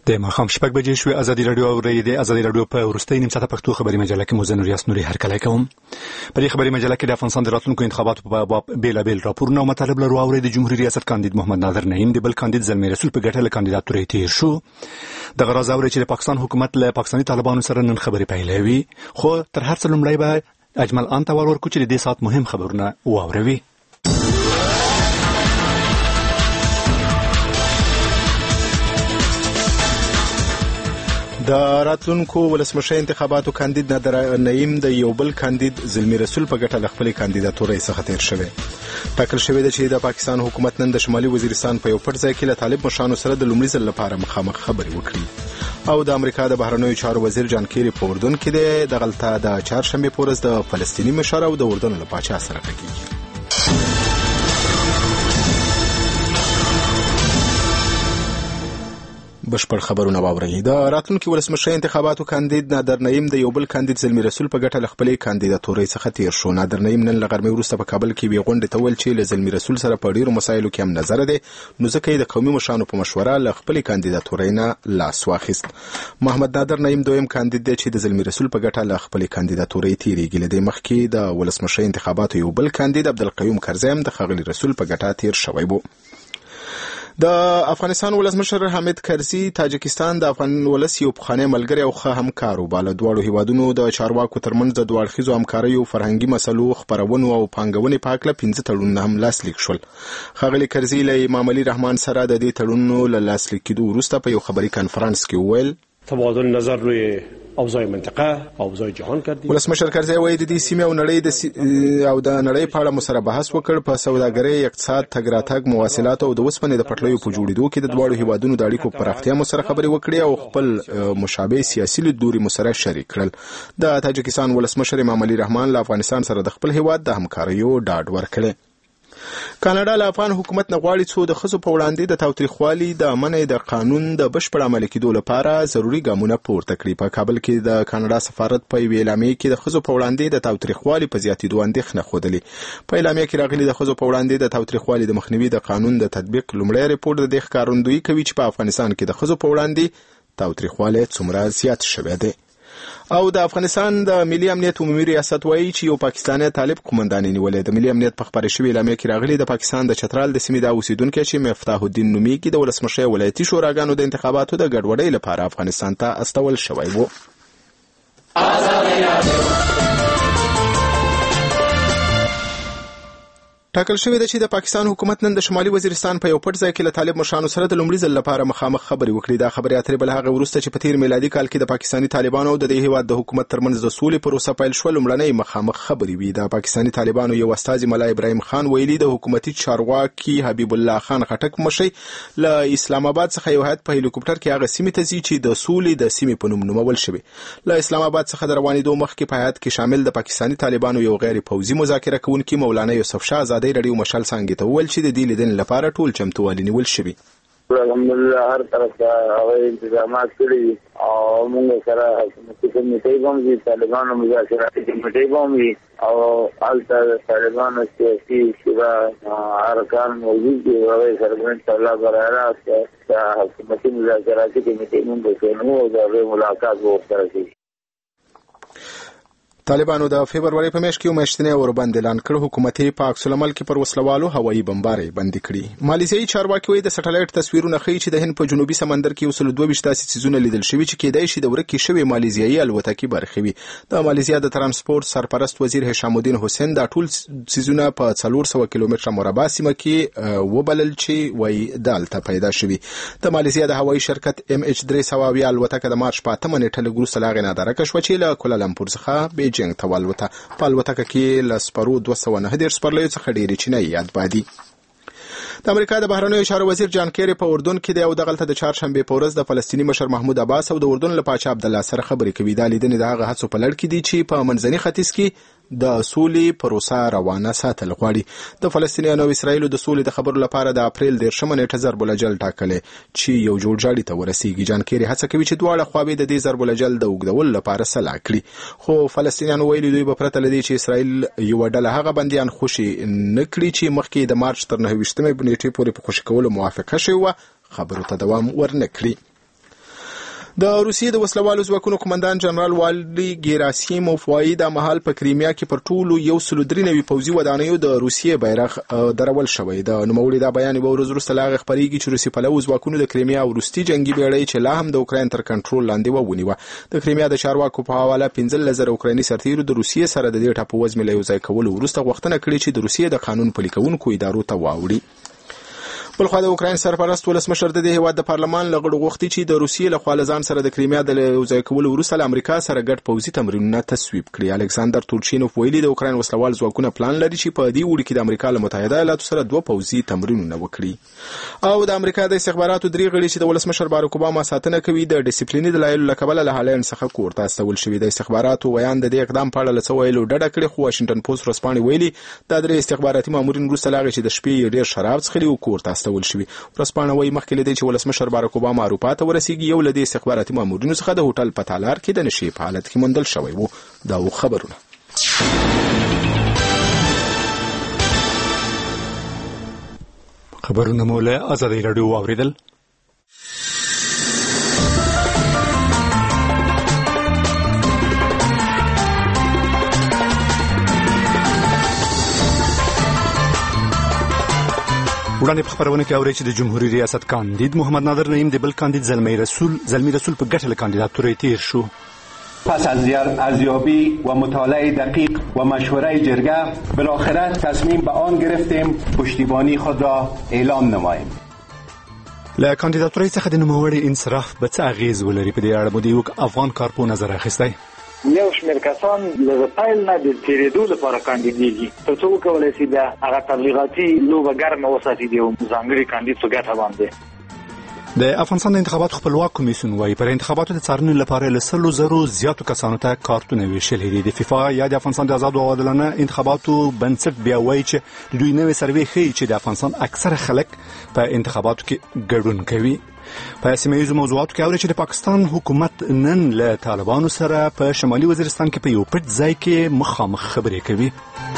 د ماښام 6 بجې شوې. ازادي راډیو اوري د ازادي راډیو په وروستۍ نیم ساعته پښتو خبري مجله کې مو زنور یاسنوري هرکلی کوم. په دې خبري مجله کې د افغانستان د راتلونکو انتخاباتو په باب بیلابیل راپورونه او مطالب لرو. اوري د جمهوریت ریاست کاندید محمد نادر نعیم د بل کاندید زلمی رسول په ګټه له کاندیداتوري تیر شو. د غراز اوري چې د پاکستان حکومت له پاکستاني طالبانو سره نن خبري پیلوي. خو تر هر څه لومړی به اجمل ان ته ورکو چې د دې سات مهم خبرونه واوروي. د راتلونکو ولسمشر انتخاباتو کاندید نادر نعیم د یو بل کاندید زلمی رسول په ګټه خپل کاندیداتوري څخه تیر شوی. ټاکل شوی دی چې د پاکستان حکومت نن د شمالي وزیرستان په یو پټ ځای کې له طالب مشرانو سره د لومړي ځل لپاره مخامخ خبرې وکړي. او د امریکا د بهرنیو چارو وزیر جان کیری په اردن کې دی. د غلطه د چهارشنبه په ورځ د فلسطینی مشر او د اردن له پاچا سره کېږي. بشپړ خبرونه واورئ. د راتلونکو ولسمشر انتخاباتو کاندید نادر نعیم د یو بل کاندید زلمی رسول په ګټه خپل کاندیداتوري څخه تیر شو. نادر نعیم نن لغرمې وروسته په کابل کې وی غونډه تول چې له زلمی رسول سره په ډیرو مسایلو کې هم نظر دی، نو ځکه د قومي مشرانو په مشوره له خپل کاندیداتوري نه لاس واخیست. محمد نادر نعیم دویم کاندید دی چې د زلمی رسول په ګټه له خپل کاندیداتوري تیریږي. له مخکې د ولسمشر انتخاباتو یو بل کاندید عبدالقیوم کرزی د خغلی رسول په ګټه تیر شوی وو. د افغانستان ولسمشر حامد کرزی تاجکستان د افغان ولس یو پخوانی ملګری او ښه همکار وباله. دواړو هیوادونو د چارواکو ترمنځ د دوه اړخیزو همکاریو فرهنګي مسلو خبرونو او پانګونې په هکله 15 تړونونه هم لاسلیک شول. ښاغلي کرزی له امام علي رحمان سره د دې تړونونو له لاسلیک کېدو وروسته په یو خبري کانفرنس کې وویل تبادل نظر روی اوضاع منطقه او اوضاع جهان کردیم. ولسمشر کرزی وایي د دې سیمې او نړۍ په اړه مو سره بحث وکړ. په سوداګرۍ، اقتصاد، تګ راتګ، مواصلات او د وسپنې د پټلیو په جوړېدو کې د دواړو هیوادونو د اړیکو پراختیا مو سره خبرې وکړې او خپل مشابه سیاسي لیدلوري مو سره شریک کړل. د تاجکستان ولسمشر امام علي رحمان له افغانستان سره د خپل هیواد د همکاریو ډاډ ورکړ. کاناډا له افغان حکومت نه غواړي څو د ښځو په وړاندې د تاوتریخوالي د منع د قانون د بشپړ عملي کېدو لپاره ضروري ګامونه پورته کړي. په کابل کې د کاناډا سفارت په یوې اعلامیه کې د ښځو په وړاندې د تاوتریخوالي په زیاتېدو اندېښنه ښودلې. په اعلامیه کې راغلي د ښځو په وړاندې د تاوتریخوالي د مخنیوي د قانون د تطبیق لومړی ریپورت د دې ښکارندویي کوي چې په افغانستان کې د ښځو په وړاندې تاوتریخوالی څومره زیات شوی دی. او د افغانستان د ملي امنیت عمومي ریاست وایي چې یو پاکستاني طالب قومندان نیولې. د ملي امنیت په خبري شوی اعلامیه کې راغلي د پاکستان د چترال د سیمې د اوسیدونکو چې مفتاح الدین نومیږي د ولسمشر ولایتي شوراګانو د انتخاباتو د ګډوډۍ لپاره افغانستان ته استول شوی وو. ټاکل شوی دی چې د پاکستان حکومت نن د شمالي وزیرستان په یو پټ ځای کې له طالب مشرانو سره د لومړي ځل لپاره مخامخ خبرې وکړي. دا خبرې اترې بل هغه وروسته چې په تیر میلادي کال کې د پاکستاني طالبانو او د دې هیواد د حکومت ترمنځ د سولې پروسه پیل شو. لومړنۍ مخامخ خبرې وي. د پاکستاني طالبانو یو استازي ملا ابراهیم خان ویلي د حکومتي چارواکي حبیب الله خان خټک مشي له اسلام آباد څخه یو هیات په هلیکوپټر کې هغه سیمې ته ځي چې د سولې د سیمې په نوم نومول شوی. له اسلام آباد څخه د روانېدو مخکې په هیات کې شامل د پاکستاني طالبانو یو غیر پوځي مذاکره کوونکی مولانا یوسف شاه ازادي رادیو مشال ته وویل چې د دې لیدنې لپاره ټول چمتووالی نیول شوی. الحمدلله هر طرف ته انتظامات کړي او موږ سره کمیټې هم دي، طالبانو مذاکرات کمیټې هم دي او البته طالبانو سیاسي شورا ارکان موجود دي او سرګن الله برابر د حکومتي مذاکرات کمیټې هم د نو د ملاقات وکړي. طالبانو د فبرवरी په میاشت کې میاشتنی اوربند اعلان کړ. حکومتي په عکس العمل کې پر وسلوالو هوایي بمبارۍ بندي کړي. مالیزیایي چارواکي وایي د سټلایټ تصویرونه ښیي چې د هند په جنوبي سمندر کې 22 داسې څیزونه لیدل شوي چې کېدای شي د ورکې شوی مالیزیایي الوتکې برخې وي. د مالیزیا د ترانسپورت سرپرست وزیر هشام الدین حسین دا ټول څیزونه په 400 کیلومتره مربع سیمه کې وبلل چې وایي دالته پیدا شوي. د مالیزیا د هوایي شرکت MH300 الوتکه د مارچ په 8 نیټه له وروسته لاغې نادره کشوه چې له کوالالمپور څخه بیجینګ ته والوته. په الوتکه کې له سپرو 209 سپرلیو څخه ډېرې چینایي یاد بادي. د امریکا د بهرنیو چارو وزیر جان کیری په اردن کې دی او دغلته د چهارشنبه په ورځ د فلسطینی مشر محمود عباس او د اردن له پاچا عبد الله سره خبرې کوي. دا لیدنې د هغه هڅو په لړ کې دي چې په منځني ختیځ کې د سولې پروسه روانه ساتل غواړي. د فلسطینیانو او اسرایلو د سولې د خبرو لپاره د اپریل 10 نیټه ضرب الجل ټاکلې چې یو جوړجاړي ته ورسیږي. جان کیری هڅه کوي چې دواړه خواوې د دې ضرب الجل د اوږدول لپاره سلا کړي. خو فلسطینیانو ویلي دوی به پرته لدی چې اسرایل یو ډله هغه بنديان خوشي نکړي چې مخکې د مارچ تر 29 نیټې پورې په خوشي کولو موافقه شوه خبرو ته دوام ورنکړي. د روسیې د وسلوالو ځواکونو قومندان جنرال والدي ګیراسیموف وایي د مهال په کریمیا کې پر ټولو 193 پوځي ودانیو د روسیې بیرغ درول شوی. د نوموړي دا بیان به ورځ وروسته لاغ خبرېږي چې روسي پلو ځواکونو د کریمیا وروستي جنگي بیړۍ چې لا هم د اوکراین تر کنټرول لاندې ونیوه. د کریمیا د چارواکو په حواله 15,000 اوکرایني سرتیرو د روسیې سره د دې ټاپو وزمې له یوځای کولو وروسته غوښتنه کړې چې د روسیې د قانون پلي کوونکو ادارو ته واوړي. بلخوا د اوکراین سرپرست ولسمشر د هیواد د پارلمان له غړو غوښتي چې د روسیې له خوا له ځان سره د کریمیا د یوځای کولو وروسته له امریکا سره ګډ پوځي تمرینونه تصویب کړي. الکساندر تورچینوف ویلي د اوکراین وسلوال ځواکونه پلان لري چې په دې وړي کې د امریکا له متحده ایالاتو سره 2 پوځي تمرینونه وکړي. او د امریکا د استخباراتو درې غړي چې د ولسمشر باراک اوباما ساتنه کوي د ډیسپلیني دلایلو له کبله له هالند څخه کور ته استول شوي. د استخباراتو ویان د دې اقدام په اړه له څه ویلو ډډه کړې، خو واشنګټن پوسټ ورځپاڼې ویلي دا درې استخباراتي مامورین وروسته له هغې چې د شپې ډېر شراب څښلي و کور ته استول شوي. ورځپاڼه وایي مخکې له دې چې ولسمشر باراک اوباما اروپا ته ورسیږي یو له دې استخباراتي مامورینو څخه د هوټل په تالار کې د نشې په حالت کې موندل شوی و. دا و خبرونه. خبرونه مو له آزادۍ راډیو واوریدل. وړاندې په خبرونه کې اورئ چې د جمهوریت ریاست کاندید محمد نادر نعیم د بل کاندید زلمی رسول په ګټه له کاندیداتورۍ تیر شو. پس از ارزیابی و مطالعه دقیق و مشوره جرگه بالاخره تصمیم به آن گرفتیم پشتیبانی خود را اعلام نماییم. له کاندیداتورۍ څخه د نوموړي انصراف به څه اغیز ولري؟ په دې اړه مو د یو افغان کارپو نظر اخیستی. یو شمېر کسان له پیل نه د تېرېدو لپاره کاندیدېږي تر څو وکولی شي د هغه تبلیغاتي لوبه ګرمه وساتي د یو ځانګړي کاندید په ګټه باندې. د افغانستان د انتخاباتو خپلواک کمیسیون وایي پر انتخاباتو د څارنې لپاره له 100,000 زیاتو کسانو ته کارتونه ویشلي دي. د فیفا یا د افغانستان د آزادو او عادلانه انتخاباتو بنسټ بیا وایي چې د دوی نوې سروې ښیي چې د افغانستان اکثره خلک په انتخاباتو کې ګډون کوي. په سیمه ییزو موضوعاتو کې اوري چې د پاکستان حکومت نن له طالبانو سره په شمالي وزیرستان کې په یو پټ ځای کې مخامخ خبرې کوي.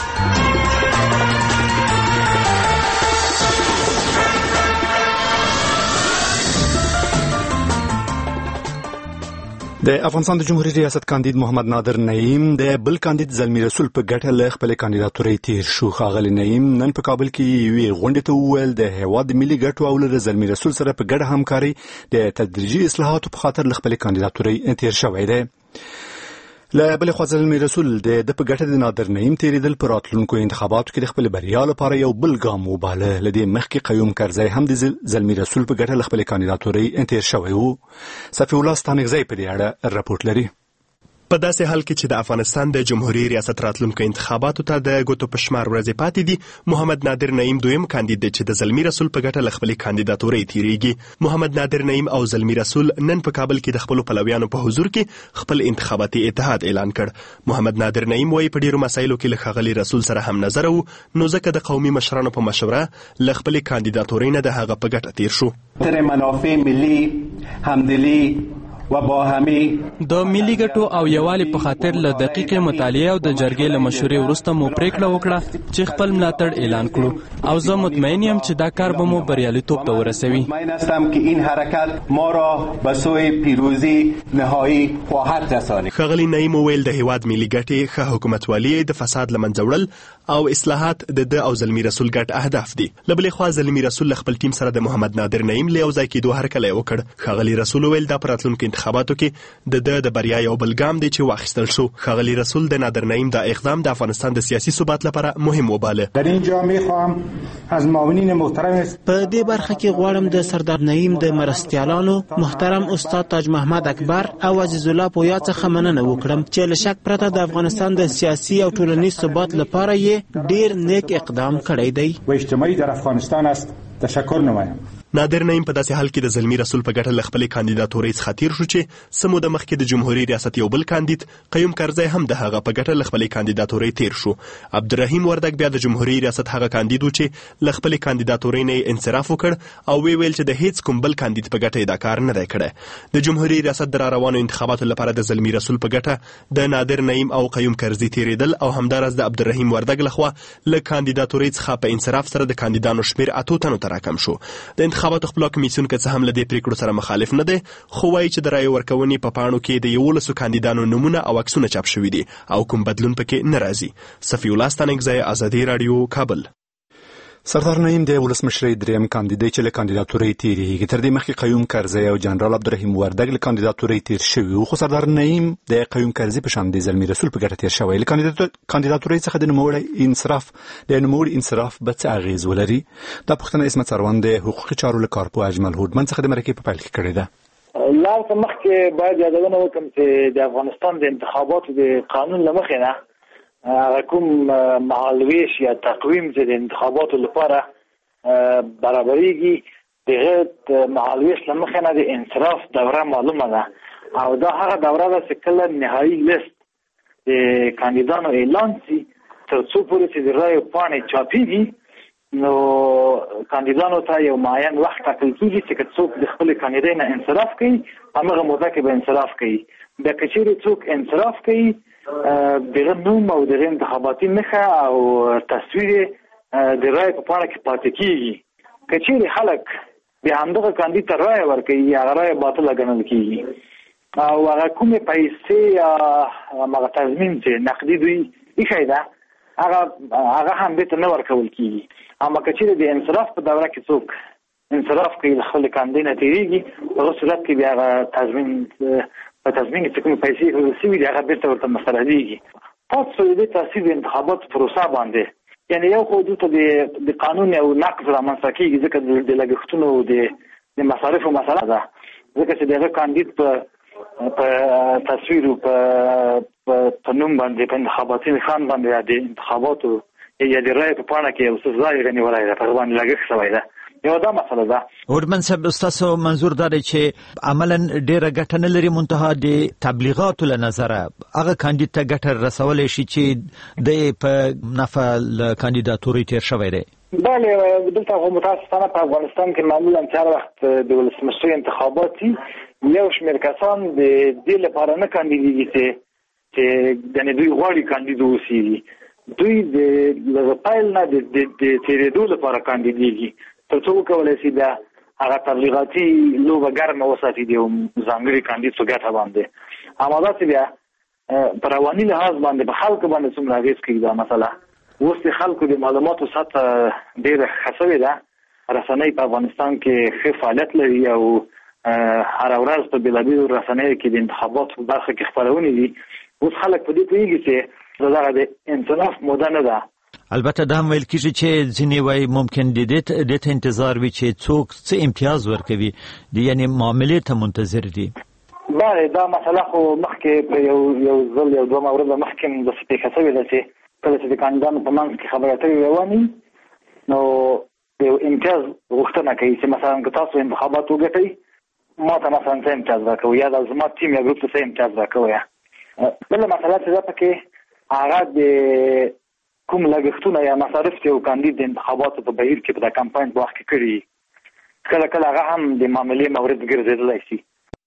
د افغانستان د جمهوریت ریاست کاندید محمد نادر نعیم د بل کاندید زلمی رسول په ګټه له خپل کاندیداتورۍ تیر شو. ښاغلی نعیم نن په کابل کې یوې غونډې ته وویل د هیواد د ملي ګټو او له زلمی رسول سره په ګډه همکاري د تدریجي اصلاحاتو په خاطر له خپل کاندیداتورۍ تیر شوی دی. له بل خوا زلمی رسول د په ګټه د نادر نعیم تیریدل په راتلونکو انتخاباتو کې د خپل بریا لپاره یو بل ګام وباله. له دې مخکې قیوم کرزی هم د زلمی رسول په ګټه له خپل کاندیداتورۍ تیر شوی و. صفی الله ستانکزی په دې اړه راپورټ لري. په داسې حال کې چې د افغانستان د جمهوریت ریاست راتلونکو انتخاباتو ته د ګوتو په شمار ورځې پاتې دي، محمد نادر نعیم دویم کاندید دی چې د زلمی رسول په ګټه له خپلې کاندیداتورۍ تیریږي. محمد نادر نعیم او زلمی رسول نن په کابل کې د خپلو پلویانو په حضور کې خپل انتخاباتي اتحاد اعلان کړ. محمد نادر نعیم وایي په ډیرو مسایلو کې له ښاغلي رسول سره هم نظر وو، نو ځکه د قومي مشرانو په مشوره له خپلې کاندیداتورۍ نه د هغه په ګټه تیر شو. تر منافع ملي همدلی و با همي د ملي ګټو او یووالي په خاطر له دقیقې مطالعې او د جرګې له مشورې وروسته مو پریکړه وکړه چې خپل ملاتړ اعلان کړو او زه مطمئن یم چې دا کار به مو بریالیتوب ته ورسوي. مطمئن هستم که این حرکت ما را به سوی پیروزی نهایی خواهد رسانید. ښاغلي نعیم وویل د هیواد ملي ګټې، ښه حکومتوالي، د فساد له منځه وړل او اصلاحات د او زلمی رسول ګډ اهداف دي. له بلې خوا زلمی رسول له خپل ټیم سره د محمد نادر نعیم له یو ځای کېدو هرکلی وکړ. ښاغلي رسول وویل دا په راتلونکو انتخاباتو کې د بریا یو بل ګام دی چې واخیستل شو. ښاغلي رسول د نادر نعیم دا اقدام د افغانستان د سیاسي ثبات لپاره مهم وباله. در اینجا میخوام از معاونین محترم په دې برخه کې غواړم د سردار نعیم د مرستیالانو محترم استاد تاج محمد اکبر او عزیز الله پویا څخه مننه وکړم چې له شک پرته د افغانستان د سیاسي او ټولنیز ثبات لپاره یې ډیر نیک اقدام کړی دی و اجتماعي در افغانستان است. تشکر نمایم. نادر نعیم په داسې حال کې د زلمی رسول په ګټه له خپلې کاندیداتورۍ څخه تیر شو چې څه موده مخکې د جمهوریت ریاست یو بل کاندید قیوم کرزی هم د هغه په ګټه له خپلې کاندیداتورۍ تیر شو. عبدالرحیم وردګ بیا د جمهوریت ریاست هغه کاندید و چې له خپلې کاندیداتورۍ نه انصراف وکړ او ویل چې د هیڅ کوم بل کاندید په ګټه دا کار نه دی کړی. د جمهوریت ریاست د راروانو انتخاباتو لپاره د زلمی رسول په ګټه د نادر نعیم او قیوم کرزی تیریدل او همدارس د عبدالرحیم وردګ لخوا له کاندیداتورۍ څخه په انصراف سره د کاندیدانو شمیر 8 تنو ته راکم شو. د انتخاباتو خپلواک کمیسیون که څه هم له دې پریکړو سره مخالف نه دی، خو وایي چې د رایې ورکونې په پاڼو کې د 11 کاندیدانو نومونه او عکسونه چاپ شوي دي او کوم بدلون پکې نه راځي. صفي الله ستانکزی، ازادي راډیو، کابل. سردار نعیم د ولسمشرۍ دریم کاندیدای چې له کاندیداتورۍ تیریږي. تر دې مخکې قیوم کرزی او جنرال عبدالرحیم وردګ له کاندیداتورۍ تیر شوي وو، خو سردار نعیم د قیوم کرزي په شان د زلمي رسول په ګټه تیر شوی. له کاندیداتورۍ څخه د نوموړي انصراف به څه اغېز ولري؟ دا پوښتنه عصمت سروان د حقوقي چارو له کارپوه اجمل هوډمن څخه د مرکې په پیل کې کړې ده. لا مخکې باید یادونه وکړم چې د افغانستان د انتخاباتو د قانون له مخې نه کوم مهالویش یا تقویم چې د انتخاباتو لپاره برابرېږي دغه مهالویش له مخې نه د انصراف دوره معلومه ده او دا هغه دوره ده چې کله نهایي لیست د کاندیدانو اعلان شي تر څو پورې چې د رایو پاڼې چاپېږي نو کاندیدانو ته یو معین وخت ټاکل کېږي چې څوک د خپل کاندیدای نه انصراف کوي همغه موده کې به انصراف کوي. بیا که چیرې څوک انصراف کوي دغه نوم او دغه انتخاباتي نښه او تصویر د رای په پاڼه کې پاتې کېږي. که چیرې خلک بیا همدغه کاندید ته رای ورکوي هغه رای باطله ګڼل کېږي او هغه کومې پیسې یا هغه تضمین چې نقدي دوی ایښی ده هغه هم دې ته نه ورکول کېږي. اما که چیرې د انصراف په دوره کې څوک انصراف کوي له خپل کاندید نه تېرېږي په هغه صورت کې بیا هغه تضمین چې کومې پیسې ایښودل شوي دي هغه بېرته ورته مستردېږي. پاتې شوی د تاثیر د انتخاباتو پروسه باندې یعنې یو خو دلته د قانون یو نقض رامنځته کېږي ځکه د لګښتونو د مصارفو مسله ده ځکه چې د هغه کاندید په تصویر په نوم باندې په انتخاباتي نښان باندې یا د انتخاباتو یا د رایې په پاڼه کې یو څه ځای غنیولی ده په هغه باندې لګښت شوی ده. یو دا مسله ده. هوډمن صاحب ستاسو منظور دا دی چې عملا ډېره ګټه نه لري منتها د تبلیغاتو له نظره هغه کاندید ته ګټه رسولی شي چې د په نفع له کاندیداتورۍ تیر شوی دی؟ بله دلته خو متاسفانه په افغانستان کې معمولا چې هر وخت د ولسمشرۍ انتخابات یو شمېر کسان د دې لپاره نه کاندیدېږي چې ګنې دوی غواړي کاندید واوسېږي. دوی د پیل نه د تېرېدو لپاره کاندیدېږي تر څو وکولی شي بیا هغه تبلیغاتي لوبه ګرمه وساتي د یو ځانګړي کاندید په ګټه باندې. اما داسې بیا په رواني لحاظ باندې په خلکو باندې څومره اغېز کوي دا مسله. اوس د خلکو د معلوماتو سطحه ډېره ښه شوې ده. رسنۍ په افغانستان کې ښه فعالیت لري او هره ورځ په بېلابېلو رسنیو کې د انتخاباتو په برخه کې خپرونې دي. اوس خلک په دې پوهېږي چې دغه د انصراف موده نه ده. البته دا هم ویل کېږي چې ځینې وایي ممکن دې ته انتظار وي چې څوک څه امتیاز ورکوي یعنې معاملې ته منتظر دي. بله دا مسله خو مخکې په یو ځل یو دوه ورځې مخکې هم داسې پېښه شوې ده چې کله چې د کاندیدانو په منځ کې خبرې اترې روانې نو د یو امتیاز غوښتنه کوي چې مثلا که تاسو انتخابات وګټئ ما ته مثلا څه امتیاز راکوئ یا د زما ټیم یا ګروپ ته څه امتیاز راکوئ. بله مسله چې ده پکې هغه د کوم لګښتونه یا مصارف چې یو کاندید د انتخاباتو په بهیر کې په د کمپاین په وخت کې کړي کله کله هغه هم د معاملې مورد ګرځېدلی شي.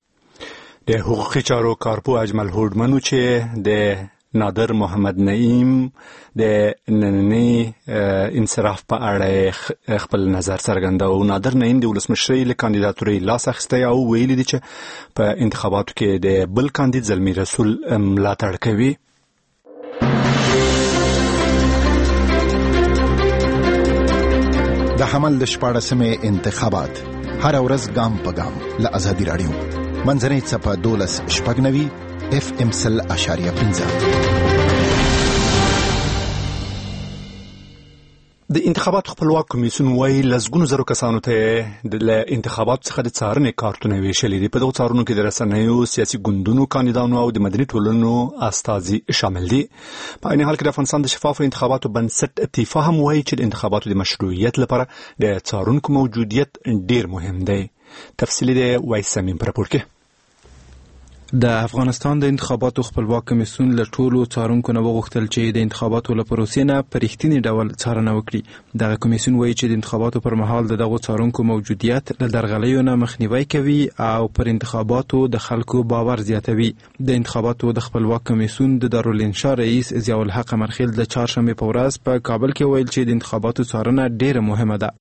د حقوقي چارو کارپوه اجمل هوډمن چې د نادر محمد نعیم د ننني انصراف په اړه خپل نظر څرګنده او نادر نعیم د ولسمشرۍ له کاندیداتورۍ لاس اخیستی او ویلي دي چې په انتخاباتو کې د بل کاندید زلمي رسول ملاتړ کوي. د حمل د 14مې انتخابات هر ورځ ګام په ګام له ازادي راډیو منځنۍ څپه 12.9 FM 100.5. د انتخاباتو خپلواک کمیسیون وايي لسګونو زرو کسانو ته د انتخاباتو څخه د څارنې کارتونه ویشلي دي. په دغو څارنو کې د رسنیو، سیاسي ګوندونو، کاندیدانو او د مدني ټولنو استازي شامل دي. په عین حال کې د افغانستان د شفافو انتخاباتو بنسټ اتفاق هم وايي چې د انتخاباتو د مشروعیت لپاره د څارونکو موجودیت ډیر مهم دی. تفصیلی د وایس سمیم پر راپور کې. د افغانستان د انتخاباتو خپلواک کمیسیون له ټولو څارونکو نه وغوښتل چې د انتخاباتو له پروسې نه په رښتیني ډول څارنه وکړي. دغه کمیسیون وایي چې د انتخاباتو پر مهال د دغو څارونکو موجودیت له درغلیو نه مخنیوی کوي او پر انتخاباتو د خلکو باور زیاتوي. د انتخاباتو د خپلواک کمیسیون د دارالانشا رئیس ضیاء الحق امرخیل د چهارشنبې په ورځ په کابل کې ویل چې د انتخاباتو څارنه ډیره مهمه ده.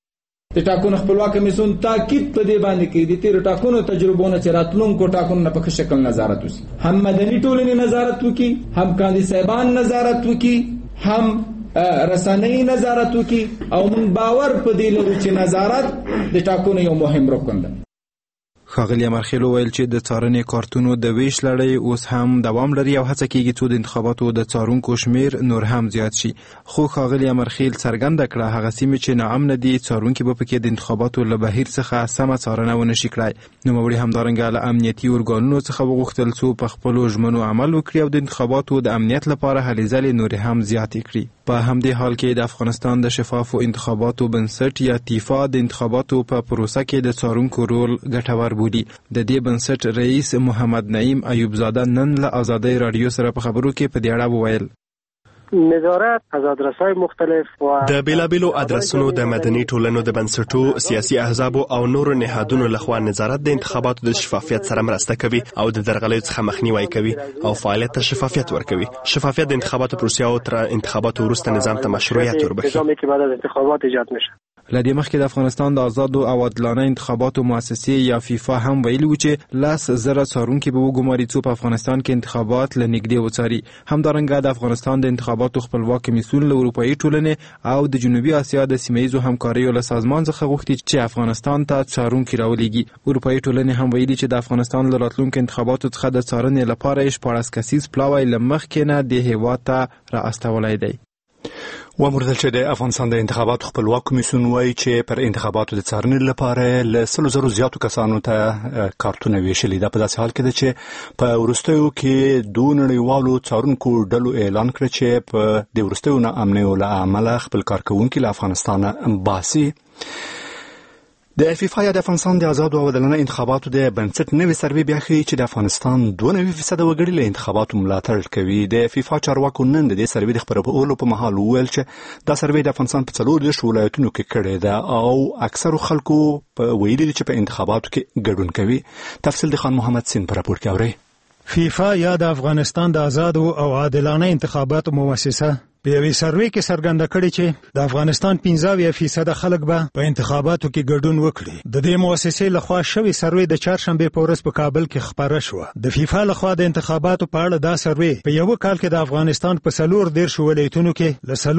د ټاکنو خپلواک کمیسیون تاکید په دې باندې کوي د تیر ټاکنو تجربونو چې راتلونکو ټاکنو په ښه شکل نظارت وشي، هم مدني ټولنې نظارت وکړي، هم کاندید صاحبان نظارت وکړي، هم رسنۍ نظارت وکړي، او موږ باور په دې لرو چې نظارت د ټاکنو یو مهم رکن دی. ښاغلي امرخیل وویل چې د څارنې کارتونو د ویش لړۍ اوس هم دوام لري او هڅه کیږي څو د انتخاباتو د څارونکو شمیر نور هم زیات شي. خو ښاغلي امرخیل څرګنده کړه هغه سیمې چې ناامنه دي څارونکي به پکې د انتخاباتو له بهیر څخه سمه څارنه ونه شي کړای. نوموړي همدارنګه له امنیتي ارګانونو څخه وغوښتل څو په خپلو ژمنو عمل وکړي او د انتخاباتو د امنیت لپاره هلې ځلې نورې هم زیاتې کړي. په همدې حال کې د افغانستان د شفافو انتخاباتو بنسټ یا تیفا د انتخاباتو په پروسه کې د څارونکو رول ګټور بولي. د دې بنسټ رئیس محمد نعیم ایوبزاده نن له آزادۍ رادیو سره په خبرو کې په دې اړه وویل نظارت از ادرس‌های مختلف و د بیلابیلو ادرسونو د مدني ټولنو د بنسټو سیاسي احزابو او نورو نهادونو لخوا نظارت د انتخاباتو د شفافیت سره مرسته کوي او د درغلیو څخه مخنیوي کوي او فعالیت ته شفافیت ورکوي. شفافیت د انتخاباتو پروسې او تر انتخاباتو وروسته نظام ته مشروعیت وربخښي. نظامی که بعد از انتخابات ایجاد میشه. لدې مخکې د افغانستان د آزادو او عادلانه انتخاباتو مؤسسې یا فیفا هم ویلي و چې 10,000 څارونکي به وګماري څو په افغانستان کې انتخابات له نږدې وڅاري. همدارنګه د افغانستان د انتخاباتو خپلواک کمیسیون له اروپایي ټولنې او د جنوبي اسیا د سیمه‌ییزو همکاریو له سازمان څخه غوښتي چې افغانستان ته څارونکي راولېږي. اروپایي ټولنې هم ویلي چې د افغانستان له راتلونکو انتخاباتو څخه د څارنې لپاره 14 کسیز پلاوی له مخکې نه د هېواد ته را استولی دی. وموردل چې د افغانستان د انتخاباتو خپلواک کمیسیون وایي چې پر انتخاباتو د څارنې لپاره له 100,000 زیاتو کسانو ته کارتونه ویشلي. دا په داسې حال کې ده چې په وروستیو کې دوه نړیوالو څارونکو ډلو اعلان کړ چې په د وروستیو ناامنیو له امله خپل کارکوونکي له افغانستان باسي. د فیفا یا د افغانستان د آزادو او عادلانه انتخاباتو د بنسټ نوې سروې بیا ښیي چې د افغانستان 92% وګړي له انتخاباتو ملاتړ کوي. د فیفا چارواکو نن د دې سروې د خپرولو په مهال وویل چې دا سروې د افغانستان په 40 ولایتونو کې کړې ده او اکثرو خلکو په ویلي دي چې په انتخاباتو کې ګډون کوي. تفصیل د خان محمد سین په راپور کې اوري. فیفا یا د افغانستان د آزادو او عادلانه انتخاباتو مؤسسه په یوې سروې کې څرګنده کړې چې د افغانستان 15% خلک به په انتخاباتو کې ګډون وکړي. د دې مؤسسې لخوا شوې سروې د چهارشنبه په ورځ په کابل کې خبره شوه. د فیفا لخوا د انتخاباتو په اړه دا سروې په یو کال کې د افغانستان په 14 ولایتونو کې له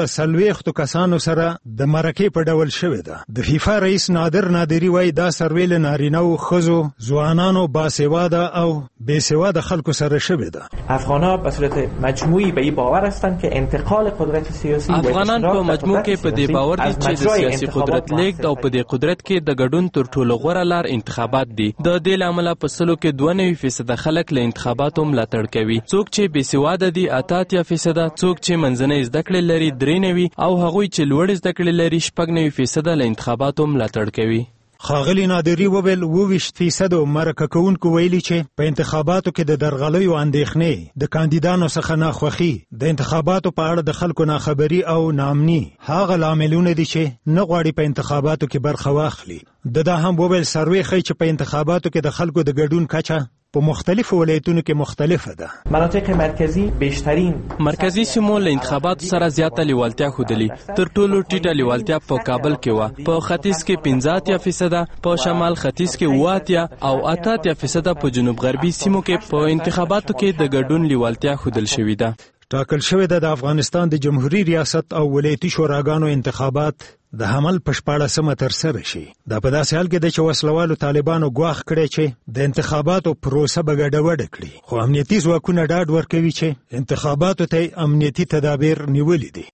4,040 کسانو سره د مرکې په ډول شوې ده. د فیفا رئیس نادر نادری وایي دا سروې له نارینه‌و، ښځو، ځوانانو، باسواده او بېسواده خلکو سره شوې ده. افغان‌ها به صورت مجموعی به این باور هستند که انتقال قدرت سیاسی افغانان په مجموع کې په دې باور دي چې د سیاسي قدرت لیږد او په دې قدرت کې د ګډون تر ټولو غوره لار انتخابات دي. د دې لامل په سلو کې 92% خلک له انتخاباتو ملاتړ کوي. څوک چې بېسواده دي 88%، څوک چې منځنۍ زده کړې لري 93% او هغوی چې لوړ زده کړې لري 96% له انتخاباتو ملاتړ کوي. ښاغلي نادری وویل 22% مرکه کوونکو ویلي چې په انتخاباتو کې د درغلیو اندېښنې، د کاندیدانو څخه ناخوښي، د انتخاباتو په اړه د خلکو ناخبري او ناامني هغه لاملونه دي چې نه غواړي په انتخاباتو کې برخه واخلي. دا هم وویل سروې ښیي چې په انتخاباتو کې د خلکو د ګډون کچه په مختلفو ولایتونو کې مختلفه ده. مناطق مرکزی بیشترین مرکزی سیمو له انتخاباتو سره زیاته لیوالتیا ښودلې. تر ټولو ټیټه لیوالتیا په کابل کې وه. په ختیځ کې 15%، په شمال ختیځ کې 8% او 8% په جنوب غربي سیمو کې په انتخاباتو کې د ګډون لیوالتیا ښودل شوې ده. ټاکل شوې ده د افغانستان د جمهوریت ریاست او ولایتي شوراګانو انتخابات د حمل په 14مه ترسره شي. دا په داسې حال کې ده چې وسلوالو طالبانو ګواښ کړی چې د انتخاباتو پروسه به ګډوډه کړي، خو امنیتي ځواکونه ډاډ ورکوي چې انتخاباتو ته امنیتي تدابیر نیولي دي.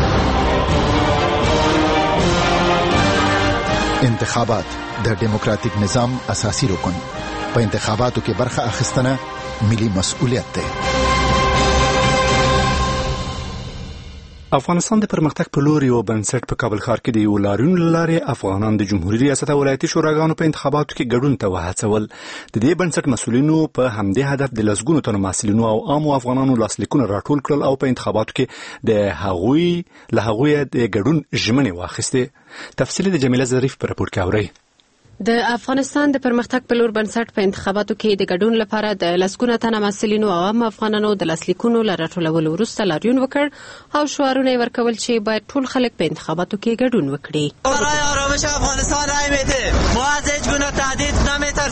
انتخابات د دیموکراتیک نظام اساسي رکن. په انتخاباتو کې برخه اخیستنه ملي مسؤلیت ده. افغانستان د پرمختګ په لور یو بنسټ په کابل ښار کې د یو لاریون لارې افغانان د جمهوریت ریاست او ولایتي شوراګانو په انتخاباتو کې ګډون ته وهڅول. د دې بنسټ مسؤلینو په همدې هدف د لسګونو تنو محصلینو او عامو افغانانو لاسلیکونه راټول کړل او په انتخاباتو کې د هغوی د ګډون ژمنې واخیستې. تفصیل د جمیله ظریف په راپور کې اورئ. د افغانستان د پرمختګ په لور بنسټ په انتخاباتو کې د ګډون لپاره د لسګونه تنه مسؤلینو او عام افغانانو د لاسلیکونو له راټولولو وروسته لاریون وکړ او شعارونه یې ورکول چې باید ټول خلک په انتخاباتو کې ګډون وکړي. برای آرامش افغانستان رای میده. ما از هیچ گونه تهدید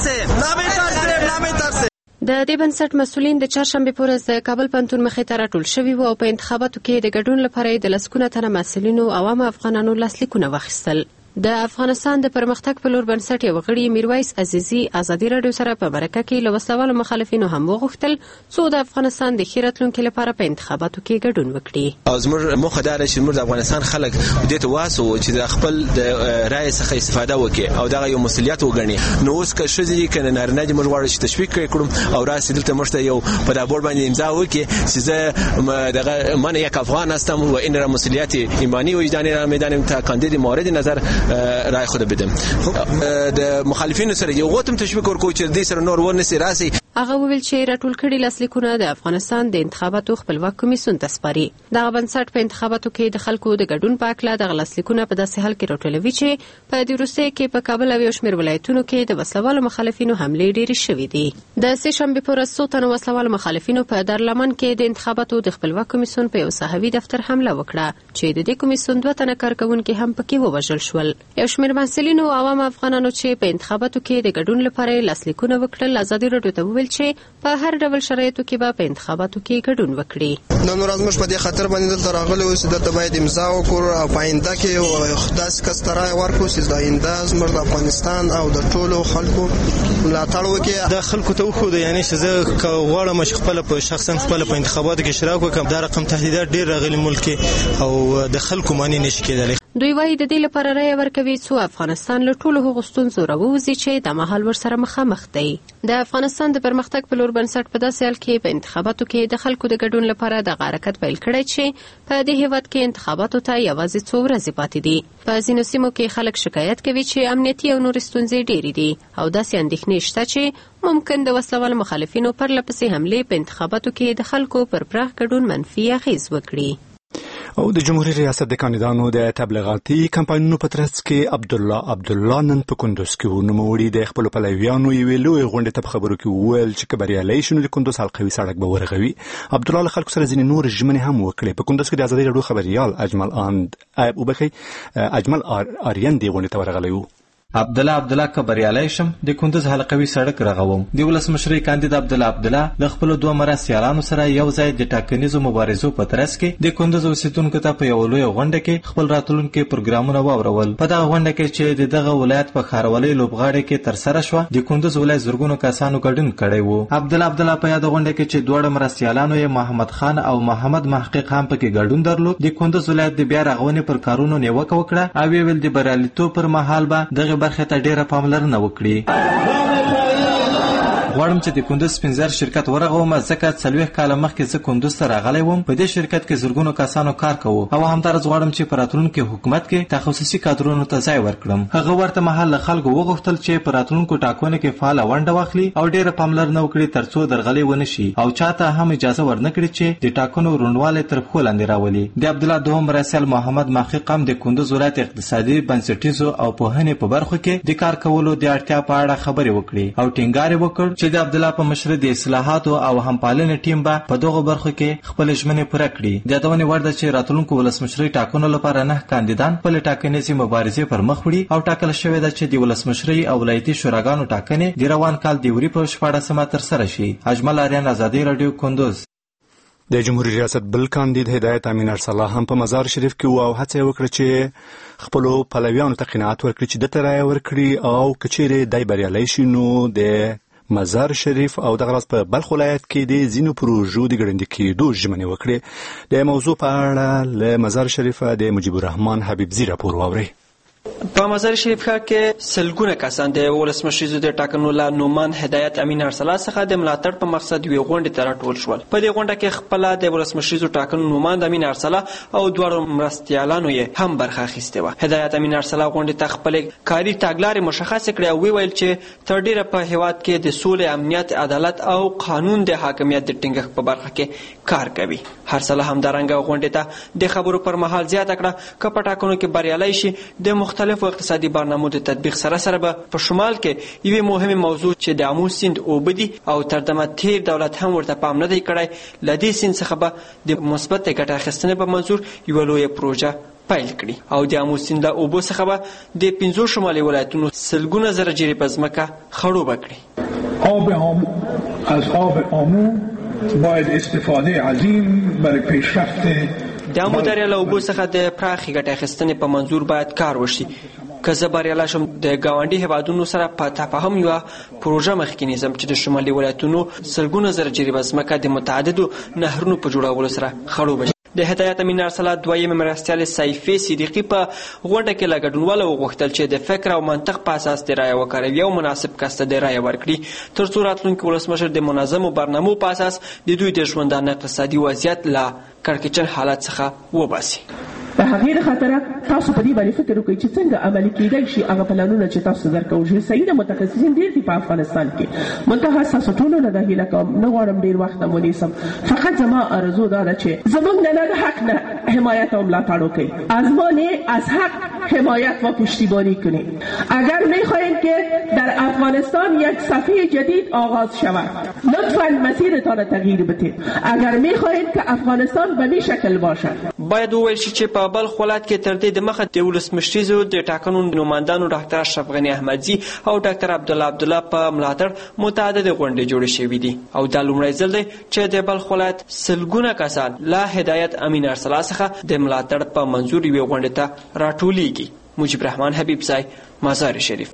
نمیترسیم. د دې بنسټ مسؤلین د چهارشنبه په ورځ د کابل پوهنتون مخې ته راټول شوي وو او په انتخاباتو کې د ګډون لپاره د لسګونه تنه مسؤلینو او عام افغانانو لاسلیکونه واخیستل. د افغانستان د پرمختګ په لور بنسټ یو غړي میرویس عزیزي ازادي راډیو سره په مرکه کې له وسلوالو مخالفینو هم وغوښتل څو د افغانستان د ښې راتلونکي لپاره په انتخاباتو کې ګډون وکړي. زموږ موخه دا ده چې موږ د افغانستان خلک دې ته واسو چې د خپل د رایې څخه استفاده وکړي او دغه یو مسؤلیت وګڼي. نو اوس که ښځې دي که نارینه دي موږ غواړو چې تشویق کړو او راسي دلته موږ ته یو په دا بورډ باندې امضا وکړي چې زه دغه من یک افغان هستم و این را مسئولیت ایمانی و وجدانی را میدانم تا کاندید مورد نظر رای خود بدم. د مخالفینو سره یو غوتم تشویق ورکو چې دې سره نور ورنسي راسي. هغه وویل چې راټول کړي لاسلیکونه د افغانستان د انتخاباتو خپلواک کمیسیون ته سپاري. دغه بنسټ په انتخاباتو کې د خلکو د ګډون په اړه د لاسلیکونه په داسې حال کې راټولوي چې په دې وروستیو کې په کابل او یو شمېر ولایتونو کې د وسلوالو مخالفینو حملې ډېرې شوې دي. د سه شنبې په ورځ څو تنه وسلوالو مخالفینو په دارالمن کې د انتخاباتو د خپلواک کمیسیون په یو صحوي دفتر حمله وکړه چې د دې کمیسیون 2 تنه کارکونکي هم پکې ووژل شول. یو شمېر مسؤلینو او عوام افغانانو چې په انتخاباتو کې د ګډون لپاره لاسلیکونه وکړل ازادي راډیو ته وویل چې په هر ډول شرایطو کې به په انتخاباتو کې ګډون وکړي. نن ورځ موږ په دې خاطر باندې دلته راغلي اوس دلته باید امضا وکړو او په آینده کې داسې کس ته رای ورکړو چې د آینده زموږ د افغانستان او د ټولو خلکو ملاتړ وکړي. د خلکو ته وښودو یعنې چې زه غواړم چې خپله په شخصا خپله په انتخاباتو کې اشتراک وکړم. دا رقم تهدیدات ډېر راغلي ملک کې او د خلکو معنی نشي کېدلی. دوی وايي د دې لپاره رای ورکوي څو افغانستان له ټولو هغو ستونزو راووځي چې د مهال ورسره مخامخ دی. د افغانستان د پرمختګ په لور بنسټ په داسې حال کې په انتخاباتو کې د خلکو د ګډون لپاره د حرکت پیل کړی چې په دې هیواد کې انتخاباتو ته یوازې څو ورځې پاتې دي. په ځینو سیمو کې خلک شکایت کوي چې امنیتي او نورې ستونزې ډېرې دي او داسې اندېښنې شته چې ممکن د وسلوالو مخالفینو پرله پسې حملې په انتخاباتو کې د خلکو پر پراخ ګډون منفي اغېز وکړي. او د جمهوریت ریاست د کاندیدانو د تبلیغاتي کمپاینونو په ترڅ کې عبدالله نن په کندوز کې و. نوموړي د خپلو پلویانو یوې لویې غونډې ته په خبرو کې وویل چې که بریالی شي نو د کندوز حلقوي سړک به ورغوي. عبدالله له خلکو سره ځینې نورې ژمنې هم وکړې. په کندوز کې د ازادي راډیو خبریال اجمل آریان دې غونډې ته ورغلی و. عبدالله که بریالی شم د کندوز حلقوي سړک رغوم. د ولسمشرۍ کاندید عبدالله د خپلو 2 مرستیالانو سره یو ځای د ټاکنیزو مبارزو په ترڅ کې د کندوز اوسیدونکو ته په یو لویه غونډه کې خپل راتلونکي پروګرامونه واورول. په دغه غونډه کې چې دغه ولایت په ښاروالۍ لوبغاړي کې ترسره شوه د کندوز ولایت زرګونو کسانو ګډون کړی وو. عبدالله په یاد غونډه کې چې 2 مرستیالانو یې محمد خان او محمد محقق هم پکې ګډون درلود. د کندوز ولایت د بیا رغونې پر کارونو نیوکه وکړه او ویل د بریالیتوب پر مهال به دغه برخه ته ډیره پاملرنه وکړي. غواړم چې د کندوز سپینزر شرکت ورغوم ځکه 40 کاله مخکې زه کندوز ته راغلی وم. په دې شرکت کې زرګونو کسانو کار کوو او همدارس غواړم چې په راتلونکي حکومت کې تخصصي کادرونو ته ځای ورکړم. هغه ورته مهال له خلکو وغوښتل چې په راتلونکو ټاکنو کې فعاله ونډه واخلي او ډیره پاملرنه وکړي ترڅو درغلي ونه شي او چاته هم اجازه ورنکړي چې د ټاکنو روڼوالی تر پښو لاندې راولي. د عبدالله دوهم مرستیال محمد محقق هم د کندوز ولایت اقتصادي بنسټیزو او پوهنې په برخو کې د کار کولو د اړتیا په اړه خبرې وکړي او ټینګار وکړ چې د عبدالله په مشرۍ د اصلاحاتو او همپالنې ټیم به په دغو برخو کې خپل ژمنې پوره کړي. د یادونې وړ ده چې راتلونکو ولسمشرۍ ټاکنو لپاره 9 کاندیدان خپلې ټاکنیزې مبارزې پر مخ وړي او ټاکل شوې ده چې د ولسمشرۍ او ولایتي شوراګانو ټاکنې د روان کال د وری په 14مه ترسره شي. اجمل آریان ازادي راډیو کندوز. د جمهوریت ریاست بل کاندید هدایت امین ارسلا هم په مزار شریف کې و او هڅه وکړه چې خپلو پلویانو ته قناعت ورکړي چې دته رایه ورکړي او که چیرې دی بریالی شي نو د مزار شریف او دغه راز په بلخ ولایت کې د ځینو پروژو د ګړندي کېدو ژمنې وکړې. د موضوع په اړه له مزار شریف د مجیب الرحمن حبیبزي راپور واورئ. په مزار شریف ښار کې سلګونه کسان د ولسمشریزو د ټاکنو له نومان هدایت امین ارسلا څخه د ملاتړ په مقصد یوې غونډې ته راټول شول. په دې غونډه کې خپله د ولسمشریزو ټاکنو نومان امین ارسلا او 2 مرستیالانو یې هم برخه اخیستې وه. هدایت امین ارسلا غونډې ته خپلې کاري تګلارې مشخصې کړې او وویل چې تر ډیره په هیواد کې د سولې، امنیت، عدالت او قانون د حاکمیت د ټینګښت په برخه کې کار کوي. هرڅله همدارنګه غونډې ته د خبرو پر مهال زیاته کړه که په ټاکنو کې بریالی شي د مختلفو اقتصادي برنامو د تطبیق سره سره به په شمال کې یوې مهمې موضوع چې د آمو سیند اوبه دي او تر دمه تیر دولت هم ورته پام نه دی کړی له دې سیند څخه به د مثبت ګټه اخیستنې په منظور یوه لویه پروژه پیل کړي او د آمو سیند له اوبو څخه به د 5 شمالي ولایتونو سلګونه زره جریبه ځمکه خړوبه کړي. از آب آمو باید استفاده عظیم برای پیشرفت د آمو دریا له اوبو څخه د پراخې ګټې اخیستنې په منظور باید کار وشي. که زه بریالی شم د ګاونډي هیوادونو سره په تفاهم یوه پروژه مخکې نیسم چې د شمالي ولایتونو سلګونه زره جریبه ځمکه د متعددو نهرونو په جوړولو سره خړوبه شي. د هدایت امین ارسله دویم مرستیال سیفی صدیقی په غونډه کې له ګډونوالو وغوښتل چې د فکر او منطق په اساس د رایه وکاروي او مناسب کس ته د رایه ورکړي تر څو راتلونکي ولسمشر د منظمو برنامو په اساس د دوی د ژوندانه اقتصادي وضعیت له کړکېچن حالت څخه وباسي. په هغې خاطر تاسو په دې باندې فکر وکړئ چې څنګه عملي کېدای شي هغه پلانونه چې تاسو درکوو. صحیح ده متخصصین ډېر دي په افغانستان کې، منتها ستاسو ټولو نه دا هیله کوم، نه غواړم ډېر وخت هم ونیسم، فقط زما آرزو دا ده چې زموږ نه د حق نه حمایت و ملاتړ وکړئ، از ما نه از حق حمایت و پشتیبانی کنید. اگر میخواهید که در افغانستان یک صفحه جدید آغاز شود لطفا مسیرتان را تغییر بدید. اگر میخواهید که افغانستان به این شکل باشد باید وویل شي چې په بلخ ولایت کې تر دې دمخه د ولسمشریزو د ټاکنو نمایندانو ډاکټر اشرف غني احمدزي او ډاکټر عبدالله په ملاتړ متعدد غونډې جوړې شوې دي او دا لومړی ځل دی چې د بلخ ولایت سلګونه کسان له هدایت امین ارسلا څخه د ملاتړ په منظور یوې غونډې ته راټولیږي. مجيب رحمان حبیب زای، مزار شریف.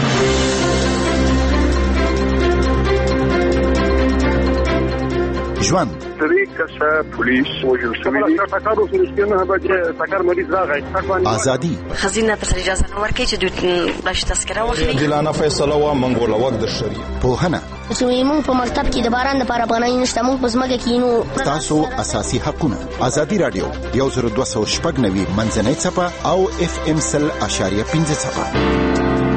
ژوند پولیس وژل شوی دی ټکر وسو نه بچ ټکر مریض راغی ازادي خزینه پر اجازه نه ورکړي چې دوی بلش تذکره واخلي. عادلانه فیصله و منګول وخت د شری پوهنه چې موږ په مکتب کې د باران لپاره پناه نشته، موږ په ځمکه کې نو تاسو اساسي حقونه. ازادي رادیو 102.9 منځنۍ څپه او FM 100.5 څپه.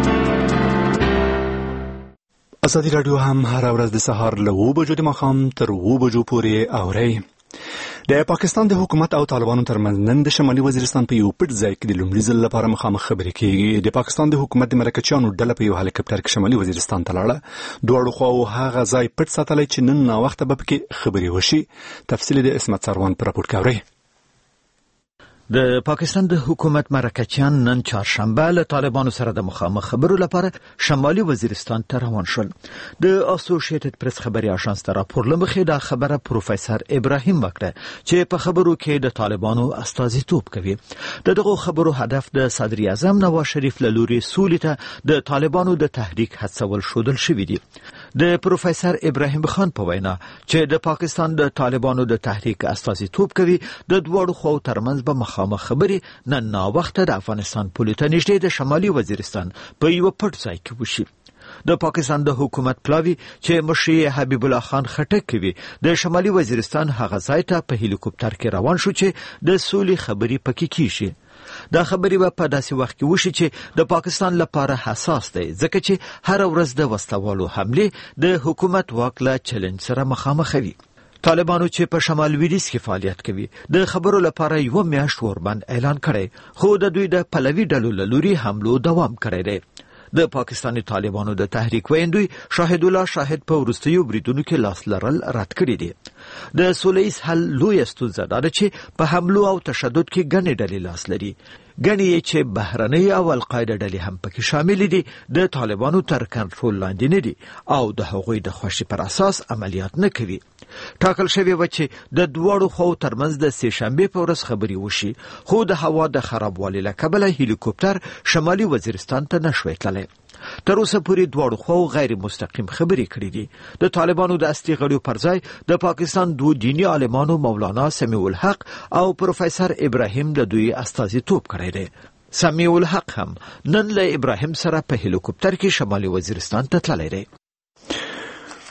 ازادي رادیو هم هر ورځ د سهار له 9 بجو د ماښام تر 9 بجو پورې اوري. د پاکستان د حکومت او طالبانو ترمنځ نن د شمالي وزیرستان په یو پټ ځای کې د لومړي ځل لپاره مخامخ خبرې کېږي. د پاکستان د حکومت د مرکچیانو ډله په یو هلیکاپټر کې شمالي وزیرستان ته لاړه. دواړو خواو هغه ځای پټ ساتلی چې نن ناوخته به پکې خبرې وشي. تفصیل د اسمت سروان په راپور کې اورئ. د پاکستان د حکومت مرکچیان نن چهارشنبه له طالبانو سره د مخامخ خبرو لپاره شمالي وزیرستان ته روان شول. د اسوسییټډ پریس خبري اژانس ته راپور لمخې دا خبره پروفیسور ابراهیم وکړه چې په خبرو کې د طالبانو استازیتوب کوي. دغه خبرو هدف د صدر اعظم نواز شریف له لوري سولې ته د طالبانو د تحریک هڅول شودل شوی دی. د پروفیسور ابراهیم خان په وینا چې د پاکستان د طالبانو د تحریک استازیتوب کوي، د دوړو خو ترمنځ به مخامخ خبري نن نا وخت د افغانستان پولیټه نشته د شمالي وزیرستان په یو پټ ځای کې وشي. د پاکستان د حکومت پلاوی چې مشري حبیب الله خان خټک کوي د شمالي وزیرستان هغه ځای ته په هلیکوپټر کې روان شو چې د سولې خبري پکې کیږي. دا خبري په داسې وخت کې وشي چې د پاکستان لپاره حساس دی، ځکه چې هر ورځ د وسلوالو حمله د حکومت واک له چیلنج سره مخامخ وي. طالبانو چې په شمال لویدیځ کې فعالیت کوي د خبرو لپاره یو میاشت وربند اعلان کړي، خو د دوی د پلوي ډلو له لوري حملو دوام کړی دی. د پاکستاني طالبانو د تحریک ویندوی شاهد الله شاهد په ورستیو بریدونو کې لاس لرل رد کړی دی. د سولهییز حل لوی ستونزه ده چې په حملو او تشدد کې ګڼې ډلې لاس لري. ګڼې چې بهرنۍ او القاعده ډلې هم پکې شامل دي، د طالبانو تر کنټرول لاندې نه دي او د هغوی د خوښې پر اساس عملیات نه کوي. ټاکل شوی و چې د دوړو خو ترمنځ د سه شنبه په ورځ خبري وشي، خو د هوا د خرابوالي له کبله هلیکوپټر شمالي وزیرستان ته نشوي تللی. تر اوسه پورې دوړو خو غیر مستقیم خبري کړې دي. د طالبانو د اصلي غړو پر ځای د پاکستان دوه دینی عالمانو مولانا سمیع الحق او پروفیسور ابراهیم د دوی استازیتوب کړی دی. سمیع الحق هم نن له ابراهیم سره په هلیکوپټر کې شمالي وزیرستان ته تللی دی.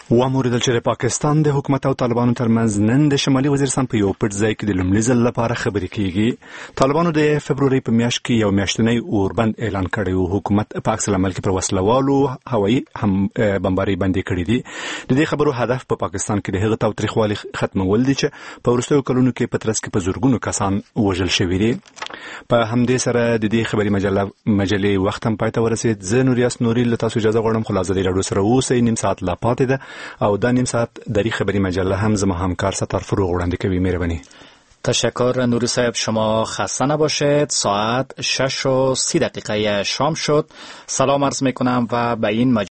واموریدل چې پاکستان د حکومت او طالبانو ترمنځ نن د شمالي وزیرستان په یو پټ ځای کې د لومړي ځل لپاره خبرې کیږي. طالبانو د فبروري په میاشت کې یو میاشتنی اوربند اعلان کړی او حکومت په عکس العمل کې پر وسلوالو هوایي بمباري باندې کړې دي. د دې خبرو هدف په پاکستان کې د هغه تاوتریخوالي ختمول دي چې په وروستیو کلونو کې په ترڅ کې په زورګونو کسان وژل شوي دي. په همدې سره د دې خبري مجلې وخت هم پای ته ورسید. زه نوریاس نوري له تاسو اجازه غواړم، خو ازادي راډیو سره اوسئ. نیم ساعت لا پاتې ده او دا نیم ساعت دری خبری مجله هم زما همکار ستار فروغ وړاندې کوي. مهرباني. تشکر نوری صاحب، شما خسته نباشید. ساعت 6:30 شام شد. سلام عرض میکنم و به این